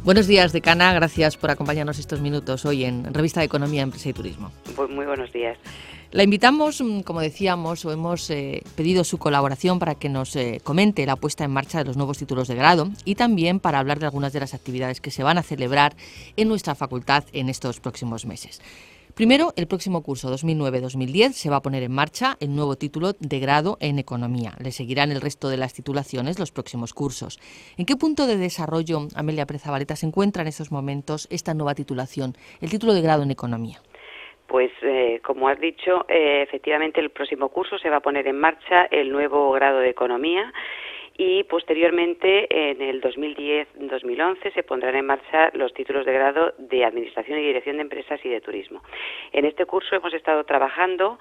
Buenos días, decana. Gracias por acompañarnos estos minutos hoy en Revista de Economía, Empresa y Turismo. Muy buenos días. La invitamos, como decíamos, o hemos pedido su colaboración para que nos comente la puesta en marcha de los nuevos títulos de grado y también para hablar de algunas de las actividades que se van a celebrar en nuestra facultad en estos próximos meses. Primero, el próximo curso 2009-2010 se va a poner en marcha el nuevo título de grado en Economía. Le seguirán el resto de las titulaciones los próximos cursos. ¿En qué punto de desarrollo, Amelia Pérez Zabaleta, se encuentra en estos momentos esta nueva titulación, el título de grado en Economía? Pues como has dicho, efectivamente el próximo curso se va a poner en marcha el nuevo grado de Economía y posteriormente en el 2010-2011 se pondrán en marcha los títulos de grado de Administración y Dirección de Empresas y de Turismo. En este curso hemos estado trabajando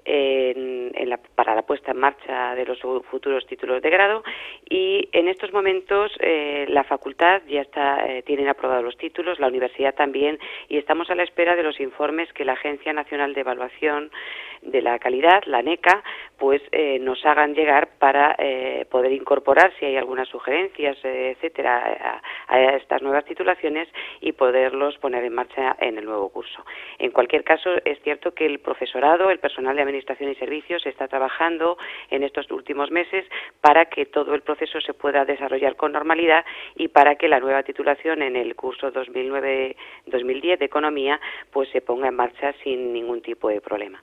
para la puesta en marcha de los futuros títulos de grado y en estos momentos la facultad ya tienen aprobados los títulos, la universidad también, y estamos a la espera de los informes que la Agencia Nacional de Evaluación de la Calidad, la ANECA, pues nos hagan llegar para poder incorporar si hay algunas sugerencias, etcétera, a estas nuevas titulaciones y poderlos poner en marcha en el nuevo curso. En cualquier caso, es cierto que el profesorado, el personal de Administración y Servicios está trabajando en estos últimos meses para que todo el proceso se pueda desarrollar con normalidad y para que la nueva titulación en el curso 2009-2010 de Economía pues se ponga en marcha sin ningún tipo de problema.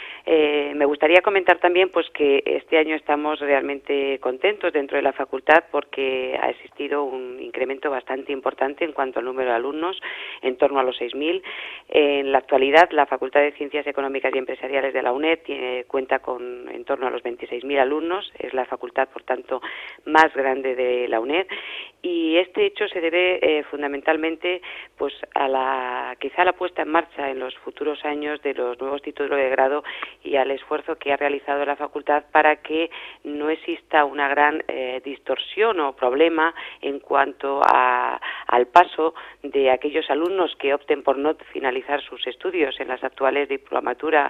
Me gustaría comentar también pues que este año estamos realmente contentos dentro de la facultad porque ha existido un incremento bastante importante en cuanto al número de alumnos, en torno a los 6.000. En la actualidad, la Facultad de Ciencias Económicas y Empresariales de la UNED cuenta con en torno a los 26.000 alumnos, es la facultad, por tanto, más grande de la UNED, y este hecho se debe fundamentalmente pues quizá a la puesta en marcha en los futuros años de los nuevos títulos de grado y al esfuerzo que ha realizado la facultad para que no exista una gran distorsión o problema en cuanto al paso de aquellos alumnos que opten por no finalizar sus estudios en las actuales diplomaturas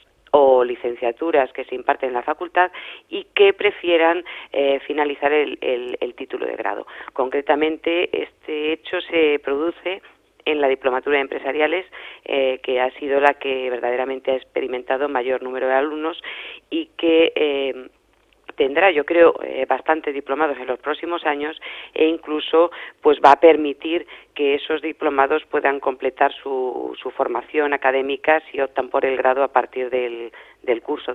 o licenciaturas que se imparten en la facultad y que prefieran finalizar el título de grado. Concretamente, este hecho se produce en la diplomatura de empresariales, que ha sido la que verdaderamente ha experimentado mayor número de alumnos y que tendrá, yo creo, bastantes diplomados en los próximos años e incluso pues va a permitir que esos diplomados puedan completar su formación académica si optan por el grado a partir del curso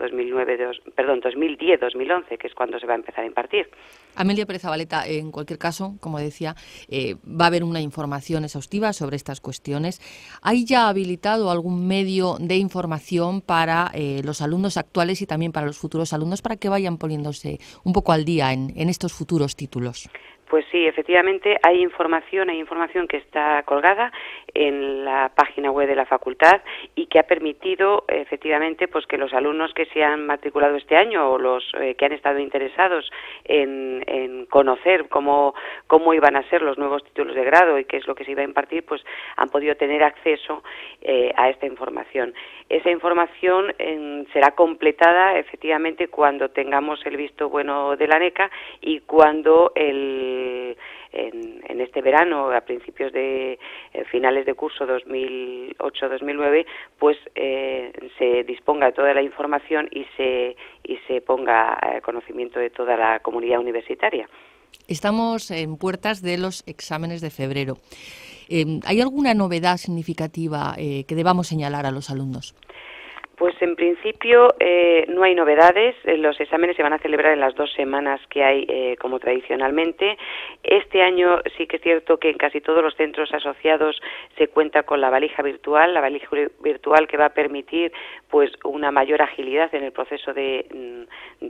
2010-2011, que es cuando se va a empezar a impartir. Amelia Pérez Zabaleta, en cualquier caso, como decía, va a haber una información exhaustiva sobre estas cuestiones. ¿Hay ya habilitado algún medio de información para los alumnos actuales y también para los futuros alumnos para que vayan poniéndose un poco al día en estos futuros títulos? Pues sí, efectivamente hay información que está colgada en la página web de la facultad y que ha permitido efectivamente pues que los alumnos que se han matriculado este año o los que han estado interesados en conocer cómo iban a ser los nuevos títulos de grado y qué es lo que se iba a impartir, pues han podido tener acceso a esta información. Esa información será completada efectivamente cuando tengamos el visto bueno de la ANECA y cuando en este verano, a principios de finales de curso 2008-2009, pues se disponga de toda la información y se ponga a conocimiento de toda la comunidad universitaria. Estamos en puertas de los exámenes de febrero. ¿Hay alguna novedad significativa que debamos señalar a los alumnos? Pues en principio no hay novedades. Los exámenes se van a celebrar en las 2 semanas que hay como tradicionalmente. Este año sí que es cierto que en casi todos los centros asociados se cuenta con la valija virtual que va a permitir pues una mayor agilidad en el proceso de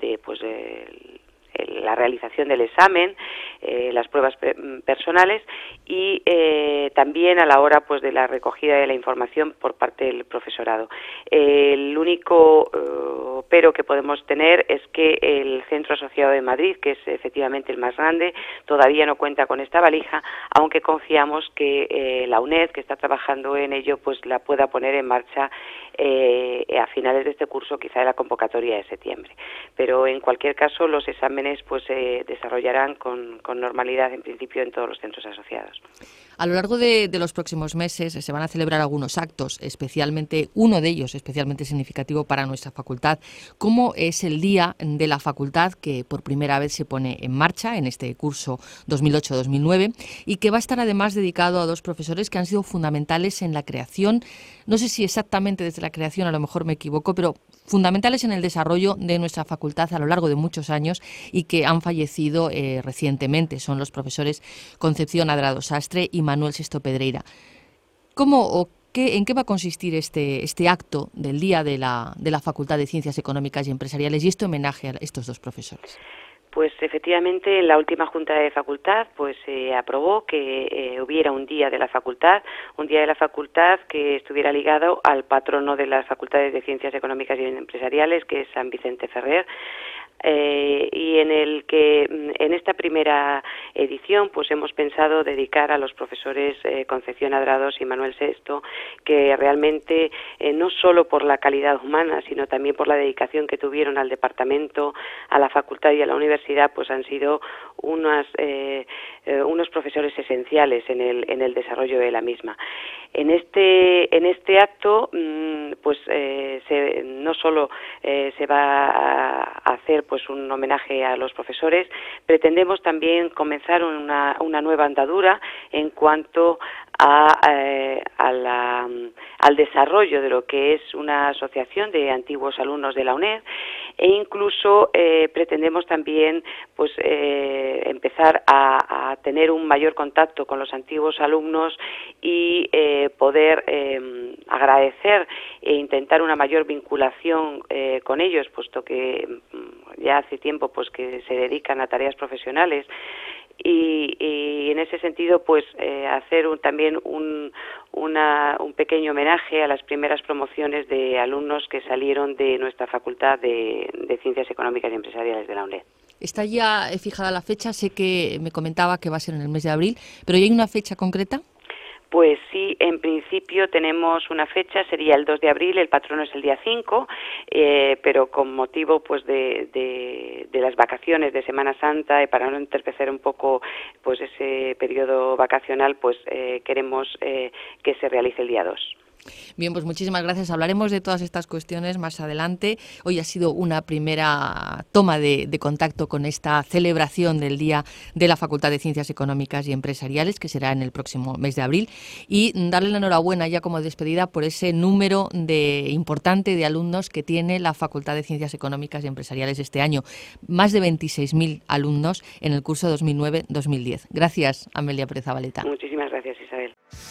la realización del examen, las pruebas personales y también a la hora pues de la recogida de la información por parte del profesorado. El único pero que podemos tener es que el Centro Asociado de Madrid, que es efectivamente el más grande, todavía no cuenta con esta valija, aunque confiamos que la UNED, que está trabajando en ello, pues la pueda poner en marcha a finales de este curso, quizá de la convocatoria de septiembre. Pero en cualquier caso los exámenes exámenes pues se desarrollarán con normalidad en principio en todos los centros asociados. A lo largo de los próximos meses se van a celebrar algunos actos, especialmente uno de ellos, especialmente significativo para nuestra facultad, como es el Día de la Facultad, que por primera vez se pone en marcha en este curso 2008-2009 y que va a estar además dedicado a dos profesores que han sido fundamentales en la creación, no sé si exactamente desde la creación, a lo mejor me equivoco, pero fundamentales en el desarrollo de nuestra facultad a lo largo de muchos años y que han fallecido recientemente. Son los profesores Concepción Adrado Sastre y Manuel Sesto Pedreira. ¿En qué va a consistir este acto del Día de la Facultad de Ciencias Económicas y Empresariales y este homenaje a estos dos profesores? Pues efectivamente en la última Junta de Facultad pues se aprobó que hubiera un día de la facultad que estuviera ligado al patrono de las Facultades de Ciencias Económicas y Empresariales, que es San Vicente Ferrer, y en el que en esta primera edición pues hemos pensado dedicar a los profesores Concepción Adrados y Manuel Sesto, que realmente no solo por la calidad humana sino también por la dedicación que tuvieron al departamento, a la facultad y a la universidad, pues han sido unos profesores esenciales en el desarrollo de la misma. En este acto pues no solo se va a hacer pues un homenaje a los profesores, pretendemos también comenzar una nueva andadura en cuanto al desarrollo de lo que es una asociación de antiguos alumnos de la UNED, e incluso pretendemos también pues empezar a tener un mayor contacto con los antiguos alumnos y poder agradecer e intentar una mayor vinculación con ellos, puesto que ya hace tiempo pues que se dedican a tareas profesionales, y en ese sentido pues hacer también un pequeño homenaje a las primeras promociones de alumnos que salieron de nuestra Facultad de Ciencias Económicas y Empresariales de la UNED. ¿Está ya fijada la fecha? Sé que me comentaba que va a ser en el mes de abril, pero ¿ya hay una fecha concreta? Pues sí, en principio tenemos una fecha, sería el 2 de abril, el patrono es el día 5, pero con motivo pues de las vacaciones de Semana Santa y para no entorpecer un poco pues ese periodo vacacional, pues queremos que se realice el día 2. Bien, pues muchísimas gracias. Hablaremos de todas estas cuestiones más adelante. Hoy ha sido una primera toma de contacto con esta celebración del Día de la Facultad de Ciencias Económicas y Empresariales, que será en el próximo mes de abril, y darle la enhorabuena ya como despedida por ese número importante de alumnos que tiene la Facultad de Ciencias Económicas y Empresariales este año. Más de 26.000 alumnos en el curso 2009-2010. Gracias, Amelia Pérez Zabaleta. Muchísimas gracias, Isabel.